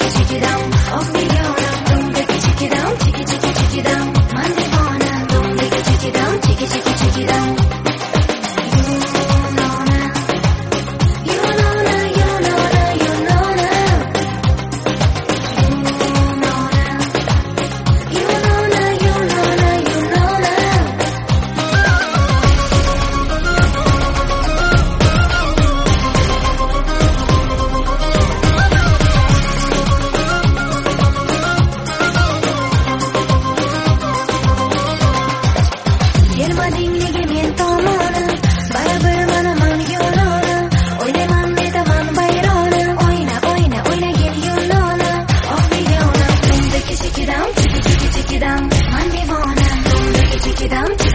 check it down. Oh begona, don't take it, check it down. Check it down. Man devona, don't take it, check it down. Check it down. Kelmadingligi men tomoni, baribir manaman yo'lona. O'ylayman betaman bayrona, o'ynagin yo'lona. Oh begona, don't take it, check it down. Check it down. Man devona, don't take it, check it down.